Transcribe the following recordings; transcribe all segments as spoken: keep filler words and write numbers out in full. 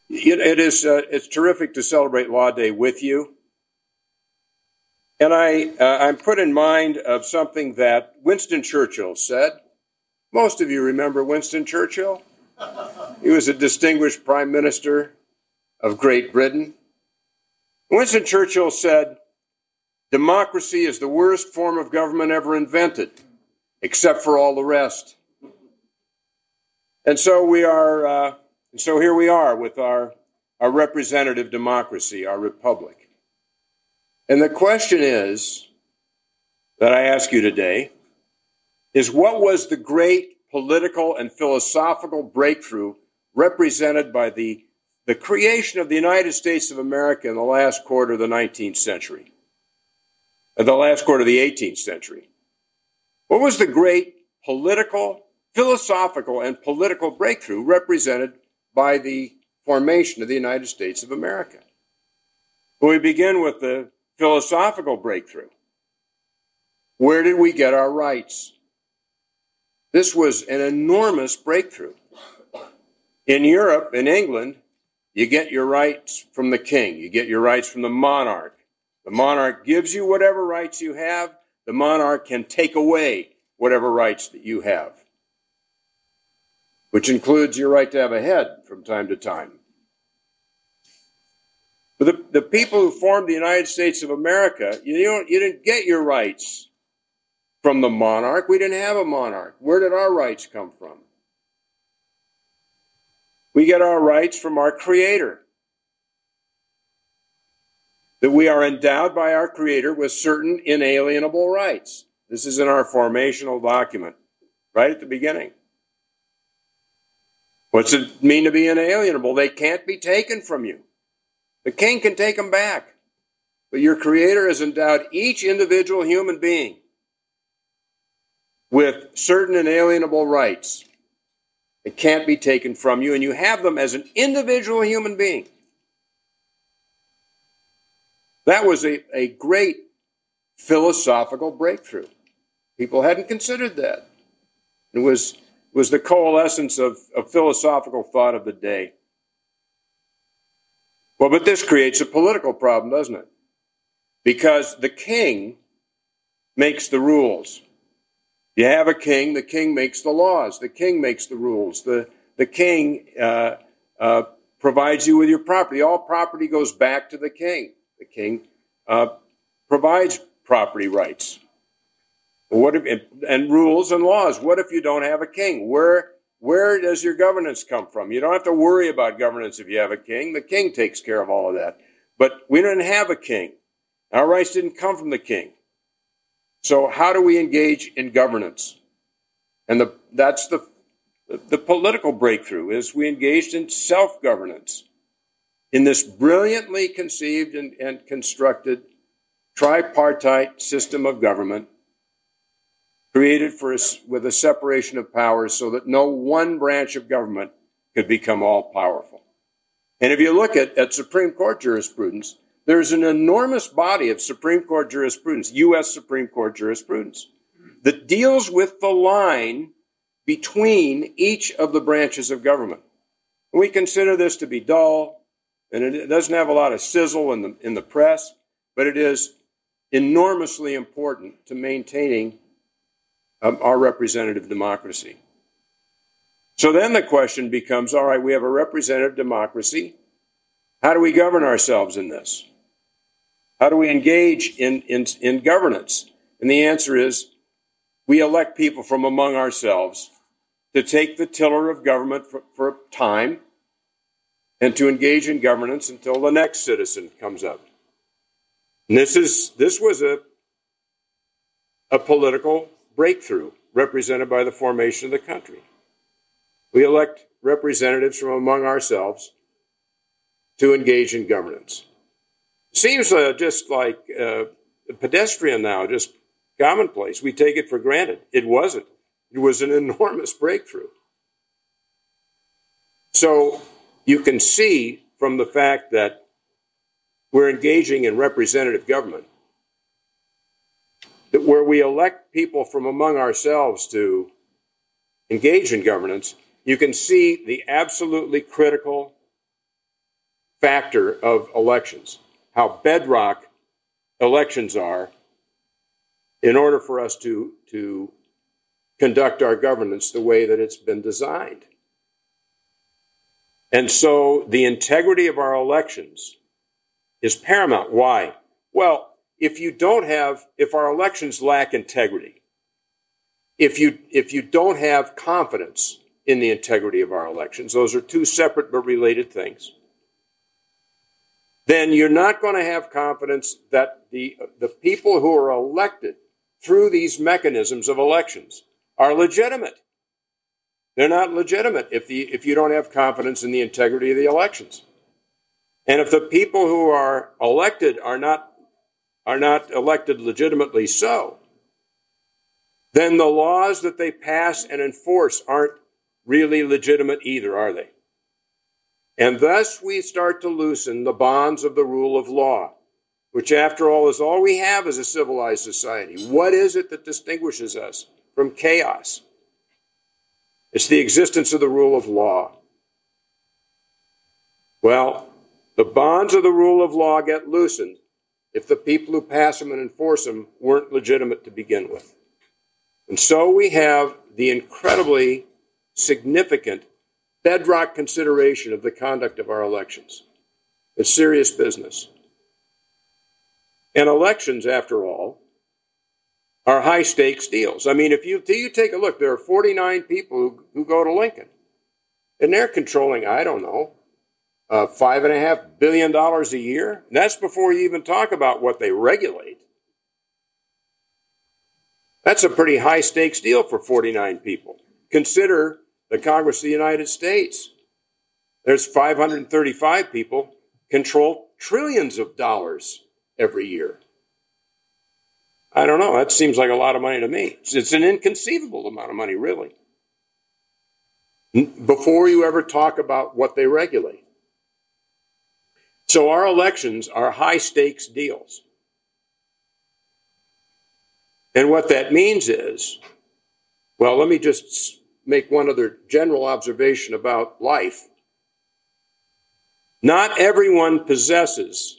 It, it is uh, it's terrific to celebrate Law Day with you. And I, uh, I'm put in mind of something that Winston Churchill said. Most of you remember Winston Churchill. He was a distinguished prime minister of Great Britain. Winston Churchill said, "Democracy is the worst form of government ever invented, except for all the rest." And so we are, uh, and so here we are with our, our representative democracy, our republic. And the question is, that I ask you today, is what was the great political and philosophical breakthrough represented by the, the creation of the United States of America in the last quarter of the nineteenth century, uh, the last quarter of the eighteenth century? What was the great political, philosophical, and political breakthrough represented by the formation of the United States of America? Well, we begin with the philosophical breakthrough. Where did we get our rights? This was an enormous breakthrough. In Europe, in England, you get your rights from the king. You get your rights from the monarch. The monarch gives you whatever rights you have. The monarch can take away whatever rights that you have, which includes your right to have a head from time to time. But the, the people who formed the United States of America, you, don't, you didn't get your rights from the monarch. We didn't have a monarch. Where did our rights come from? We get our rights from our Creator. That we are endowed by our Creator with certain inalienable rights. This is in our formational document, right at the beginning. What's it mean to be inalienable? They can't be taken from you. The king can take them back. But your Creator has endowed each individual human being with certain inalienable rights. It can't be taken from you, and you have them as an individual human being. That was a, a great philosophical breakthrough. People hadn't considered that. It was, was the coalescence of, of philosophical thought of the day. Well, but this creates a political problem, doesn't it? Because the king makes the rules. You have a king, the king makes the laws, the king makes the rules, the, the king uh, uh, provides you with your property. All property goes back to the king. The king uh, provides property rights. What if, and rules and laws. What if you don't have a king? Where, where does your governance come from? You don't have to worry about governance if you have a king. The king takes care of all of that. But we didn't have a king. Our rights didn't come from the king. So how do we engage in governance? And the, that's the, the political breakthrough, is we engaged in self-governance in this brilliantly conceived and, and constructed tripartite system of government created for us with a separation of powers so that no one branch of government could become all-powerful. And if you look at, at Supreme Court jurisprudence, there's an enormous body of Supreme Court jurisprudence, U S Supreme Court jurisprudence, that deals with the line between each of the branches of government. We consider this to be dull, and it doesn't have a lot of sizzle in the, in the press, but it is enormously important to maintaining um, our representative democracy. So then the question becomes, all right, we have a representative democracy. How do we govern ourselves in this? How do we engage in, in, in governance? And the answer is, we elect people from among ourselves to take the tiller of government for, for a time and to engage in governance until the next citizen comes up. And this is this was a, a political breakthrough represented by the formation of the country. We elect representatives from among ourselves to engage in governance. Seems uh, just like uh, pedestrian now, just commonplace. We take it for granted. It wasn't. It was an enormous breakthrough. So you can see from the fact that we're engaging in representative government, that where we elect people from among ourselves to engage in governance, you can see the absolutely critical factor of elections, how bedrock elections are in order for us to, to conduct our governance the way that it's been designed. And so the integrity of our elections is paramount. Why? Well, if you don't have, if our elections lack integrity, if you, if you don't have confidence in the integrity of our elections, those are two separate but related things, then you're not going to have confidence that the, the people who are elected through these mechanisms of elections are legitimate. They're not legitimate if, the, if you don't have confidence in the integrity of the elections. And if the people who are elected are not, are not elected legitimately so, then the laws that they pass and enforce aren't really legitimate either, are they? And thus we start to loosen the bonds of the rule of law, which after all is all we have as a civilized society. What is it that distinguishes us from chaos? It's the existence of the rule of law. Well, the bonds of the rule of law get loosened if the people who pass them and enforce them weren't legitimate to begin with. And so we have the incredibly significant bedrock consideration of the conduct of our elections. It's serious business. And elections, after all, are high-stakes deals. I mean, if you, you take a look, there are forty-nine people who, who go to Lincoln, and they're controlling, I don't know, uh, five and a half billion dollars a year. And that's before you even talk about what they regulate. That's a pretty high-stakes deal for forty-nine people. Consider the Congress of the United States. There's five hundred thirty-five people control trillions of dollars every year. I don't know. That seems like a lot of money to me. It's, it's an inconceivable amount of money, really. Before you ever talk about what they regulate. So our elections are high-stakes deals. And what that means is, well, let me just make one other general observation about life. Not everyone possesses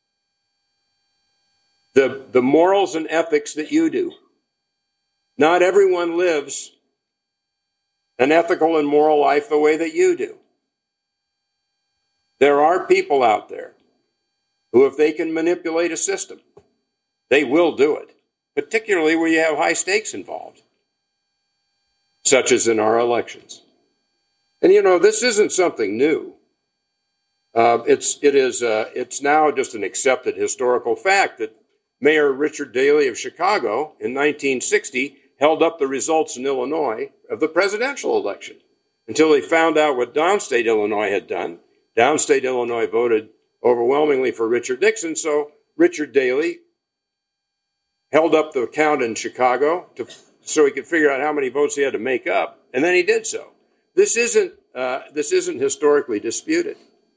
the, the morals and ethics that you do. Not everyone lives an ethical and moral life the way that you do. There are people out there who, if they can manipulate a system, they will do it, particularly where you have high stakes involved, such as in our elections. And you know, this isn't something new. Uh, it's it is uh, it's now just an accepted historical fact that Mayor Richard Daley of Chicago in nineteen sixty held up the results in Illinois of the presidential election until they found out what downstate Illinois had done. Downstate Illinois voted overwhelmingly for Richard Nixon, so Richard Daley held up the count in Chicago to, so he could figure out how many votes he had to make up, and then he did so. This isn't uh, this isn't historically disputed.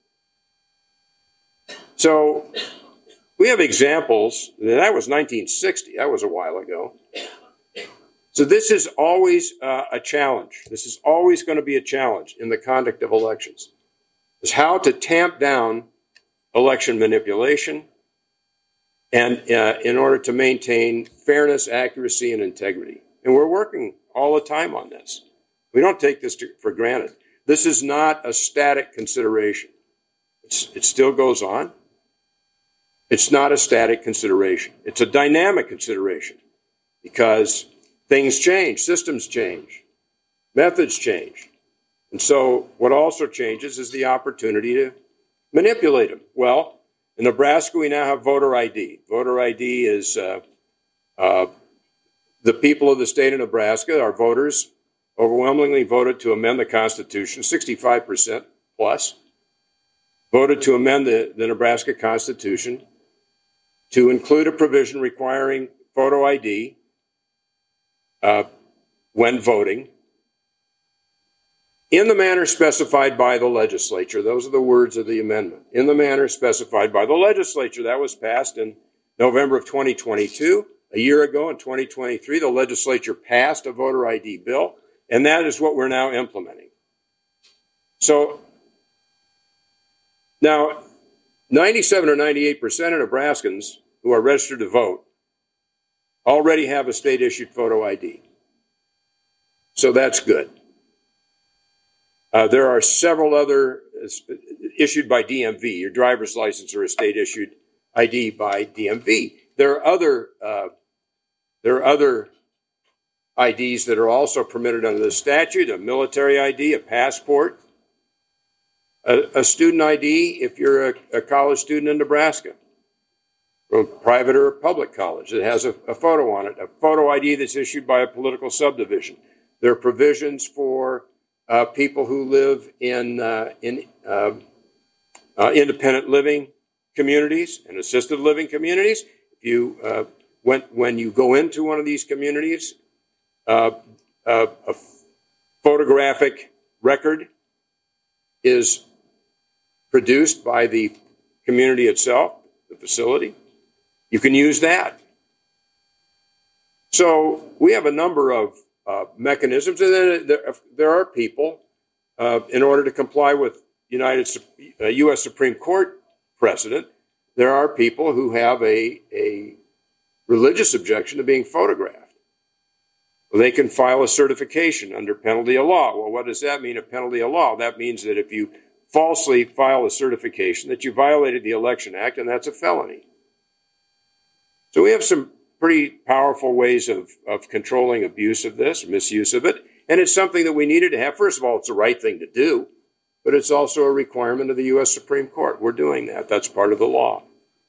So we have examples. That was nineteen sixty. That was a while ago. So this is always uh, a challenge. This is always going to be a challenge in the conduct of elections. Is how to tamp down election manipulation and uh, in order to maintain fairness, accuracy, and integrity. And we're working all the time on this. We don't take this to, for granted. This is not a static consideration. It's, it still goes on. It's not a static consideration. It's a dynamic consideration because things change, systems change, methods change. And so what also changes is the opportunity to manipulate them. Well, in Nebraska, we now have voter I D. Voter I D is uh, uh, the people of the state of Nebraska, our voters, overwhelmingly voted to amend the Constitution, sixty-five percent plus, voted to amend the, the Nebraska Constitution to include a provision requiring photo I D uh, when voting in the manner specified by the legislature. Those are the words of the amendment. In the manner specified by the legislature. That was passed in November of twenty twenty-two. A year ago in twenty twenty-three, the legislature passed a voter I D bill, and that is what we're now implementing. So now ninety-seven or ninety-eight percent of Nebraskans who are registered to vote already have a state-issued photo I D. So that's good. Uh, there are several other uh, issued by D M V, your driver's license or a state-issued I D by D M V. There are other uh, there are other I Ds that are also permitted under the statute: a military I D, a passport, a, a student I D if you're a, a college student in Nebraska, from a private or a public college that has a, a photo on it, a photo I D that's issued by a political subdivision. There are provisions for uh, people who live in uh, in uh, uh, independent living communities and assisted living communities. If you uh, when when you go into one of these communities, uh, uh, a photographic record is produced by the community itself, the facility. You can use that. So we have a number of uh, mechanisms, and then there, there are people, uh, in order to comply with United uh, U S Supreme Court precedent, there are people who have a, a religious objection to being photographed. Well, they can file a certification under penalty of law. Well, what does that mean, a penalty of law? That means that if you falsely file a certification, that you violated the Election Act, and that's a felony. So we have some pretty powerful ways of, of controlling abuse of this, misuse of it, and it's something that we needed to have. First of all, it's the right thing to do, but it's also a requirement of the U S Supreme Court. We're doing that. That's part of the law.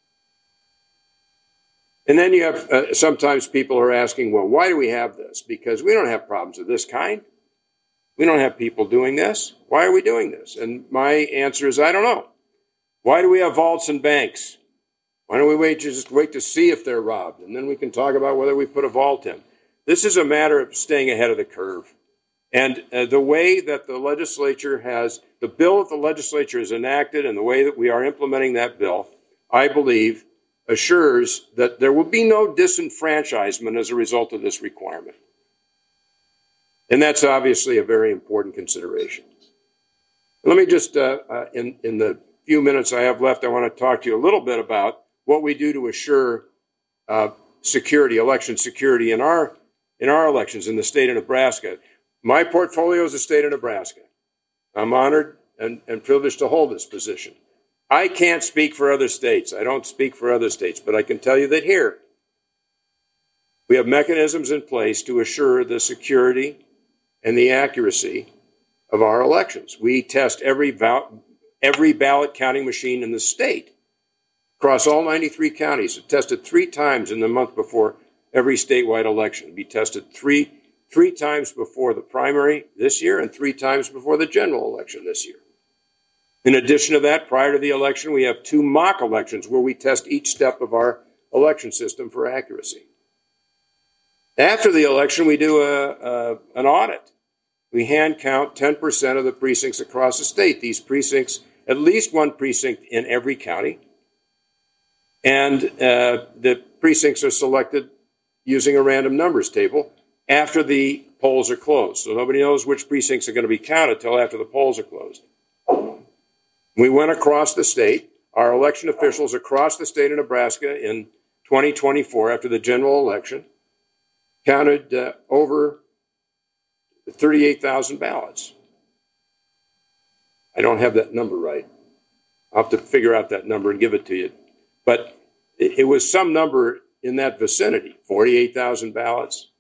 And then you have, uh, sometimes people are asking, well, why do we have this? Because we don't have problems of this kind. We don't have people doing this. Why are we doing this? And my answer is, I don't know. Why do we have vaults and banks? Why don't we wait, just wait to see if they're robbed, and then we can talk about whether we put a vault in. This is a matter of staying ahead of the curve. And uh, the way that the legislature has, the bill that the legislature has enacted and the way that we are implementing that bill, I believe, assures that there will be no disenfranchisement as a result of this requirement. And that's obviously a very important consideration. Let me just, uh, uh, in, in the few minutes I have left, I want to talk to you a little bit about what we do to assure uh, security, election security in our in our elections in the state of Nebraska. My portfolio is the state of Nebraska. I'm honored and, and privileged to hold this position. I can't speak for other states. I don't speak for other states, but I can tell you that here we have mechanisms in place to assure the security and the accuracy of our elections. We test every val- every ballot counting machine in the state. Across all ninety-three counties, it tested three times in the month before every statewide election. It'd be tested three, three times before the primary this year and three times before the general election this year. In addition to that, prior to the election, we have two mock elections where we test each step of our election system for accuracy. After the election, we do a, a, an audit. We hand count ten percent of the precincts across the state. These precincts, at least one precinct in every county. And uh, the precincts are selected using a random numbers table after the polls are closed. So nobody knows which precincts are going to be counted until after the polls are closed. We went across the state. Our election officials across the state of Nebraska in twenty twenty-four, after the general election, counted uh, over thirty-eight thousand ballots. I don't have that number right. I'll have to figure out that number and give it to you. But it was some number in that vicinity, forty-eight thousand ballots.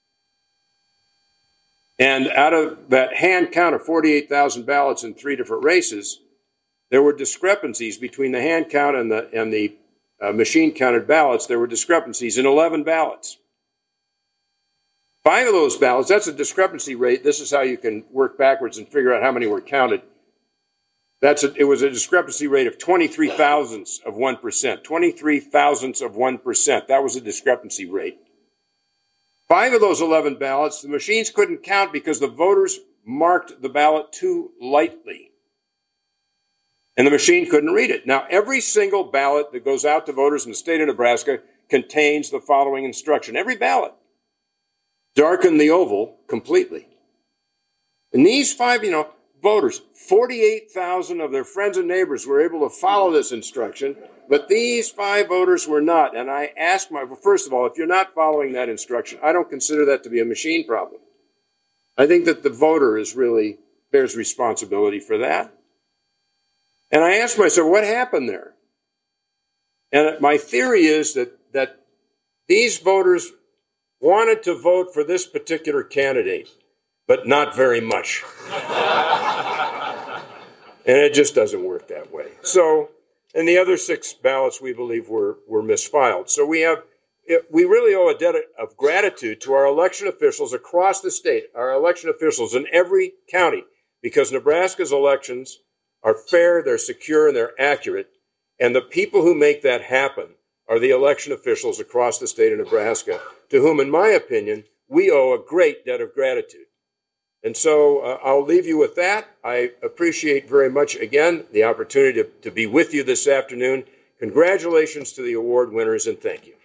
And out of that hand count of forty-eight thousand ballots in three different races, there were discrepancies between the hand count and the, and the uh, machine counted ballots. There were discrepancies in eleven ballots. Five of those ballots, that's a discrepancy rate. This is how you can work backwards and figure out how many were counted. That's a, it was a discrepancy rate of twenty-three thousandths of one percent. twenty-three thousandths of one percent. That was a discrepancy rate. Five of those eleven ballots, the machines couldn't count because the voters marked the ballot too lightly. And the machine couldn't read it. Now, every single ballot that goes out to voters in the state of Nebraska contains the following instruction. Every ballot. Darken the oval completely. And these five, you know, voters. forty-eight thousand of their friends and neighbors were able to follow this instruction, but these five voters were not. And I asked my, well, first of all, if you're not following that instruction, I don't consider that to be a machine problem. I think that the voter is really bears responsibility for that. And I asked myself, what happened there? And my theory is that, that these voters wanted to vote for this particular candidate, but not very much. And it just doesn't work that way. So, and the other six ballots we believe were, were misfiled. So we have, we really owe a debt of gratitude to our election officials across the state, our election officials in every county, because Nebraska's elections are fair, they're secure, and they're accurate. And the people who make that happen are the election officials across the state of Nebraska, to whom, in my opinion, we owe a great debt of gratitude. And so uh, I'll leave you with that. I appreciate very much, again, the opportunity to, to be with you this afternoon. Congratulations to the award winners, and thank you.